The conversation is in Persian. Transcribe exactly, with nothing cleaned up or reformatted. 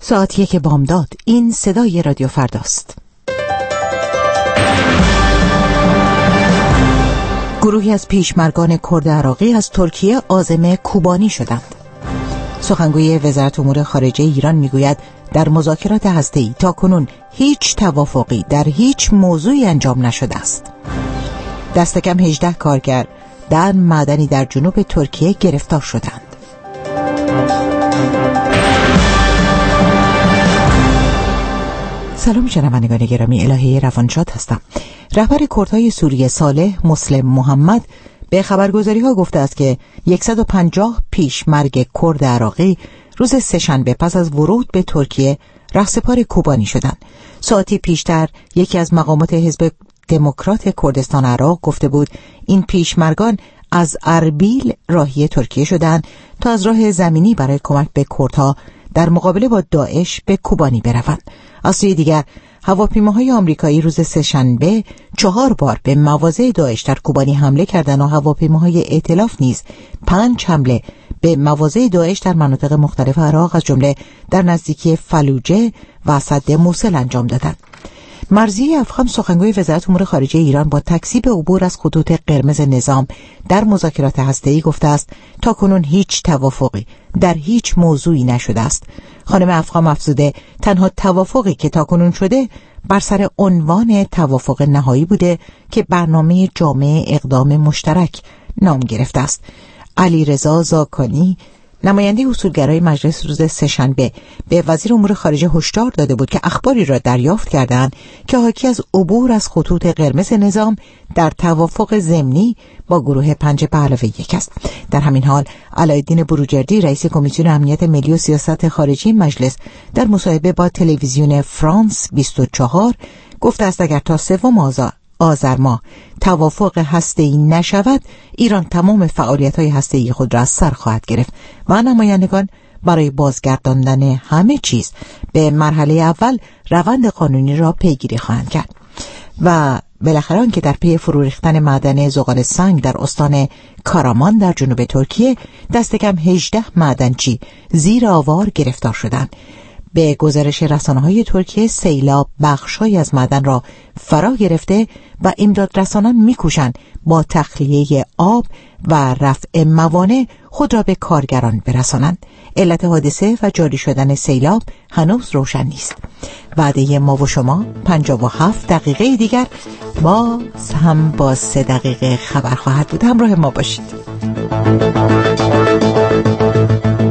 ساعت یک بامداد. این صدای رادیو فرداست. گروهی از پیشمرگان کرد عراقی از ترکیه عازم کوبانی شدند. سخنگوی وزارت امور خارجه ایران میگوید در مذاکرات هسته‌ای تاکنون هیچ توافقی در هیچ موضوعی انجام نشده است. دست کم هجده کارگر در معدنی در جنوب ترکیه گرفتار شدند. سلام شنوندگان گرامی، الهه روانشاد هستم. رهبر کردهای سوریه صالح مسلم محمد به خبرگزاری‌ها گفته است که صد و پنجاه پیشمرگ کرد عراقی روز سه‌شنبه پس از ورود به ترکیه رهسپار کوبانی شدند. ساعتی پیشتر یکی از مقامات حزب دموکرات کردستان عراق گفته بود این پیشمرگان از اربیل راهی ترکیه شدند تا از راه زمینی برای کمک به کردها در مقابله با داعش به کوبانی بروند. از سوی دیگر هواپیماهای آمریکایی روز سه‌شنبه چهار بار به مواضع داعش در کوبانی حمله کردند و هواپیماهای ائتلاف نیز پنج حمله به مواضع داعش در مناطق مختلف عراق از جمله در نزدیکی فلوجه و سد موصل انجام دادند. مرضی افخم سخنگوی وزارت امور خارجه ایران با تکذیب عبور از خطوط قرمز نظام در مذاکرات هسته‌ای گفته است تاکنون هیچ توافقی در هیچ موضوعی نشده است. خانم افخم افزوده تنها توافقی که تاکنون شده بر سر عنوان توافق نهایی بوده که برنامه جامع اقدام مشترک نام گرفته است. علیرضا زاکانی نماینده اصولگرای مجلس روز سه‌شنبه به وزیر امور خارجه هشدار داده بود که اخباری را دریافت کردند که حاکی از عبور از خطوط قرمز نظام در توافق ضمنی با گروه پنج به علاوه یک است. در همین حال علایالدین بروجردی رئیس کمیسیون امنیت ملی و سیاست خارجی مجلس در مصاحبه با تلویزیون فرانس بیست و چهار گفته است اگر تا سوم آذر آذر ماه توافق هسته‌ای نشود ایران تمام فعالیت‌های هسته‌ای خود را از سر خواهد گرفت و نمایندگان برای بازگرداندن همه چیز به مرحله اول روند قانونی را پیگیری خواهند کرد. و بالاخره آنکه در پی فرو ریختن معدن زغال سنگ در استان کارامان در جنوب ترکیه دست کم هجده معدنچی زیر آوار گرفتار شدند. به گزارش رسانه‌های ترکیه سیلاب بخش‌هایی از معدن را فرا گرفته و امدادرسانان می‌کوشند با تخلیه آب و رفع موانع خود را به کارگران برسانند. علت حادثه و جاری شدن سیلاب هنوز روشن نیست. وعده ما و شما پنجاه و هفت دقیقه دیگر با هم با سه دقیقه خبر خواهد بود. همراه ما باشید.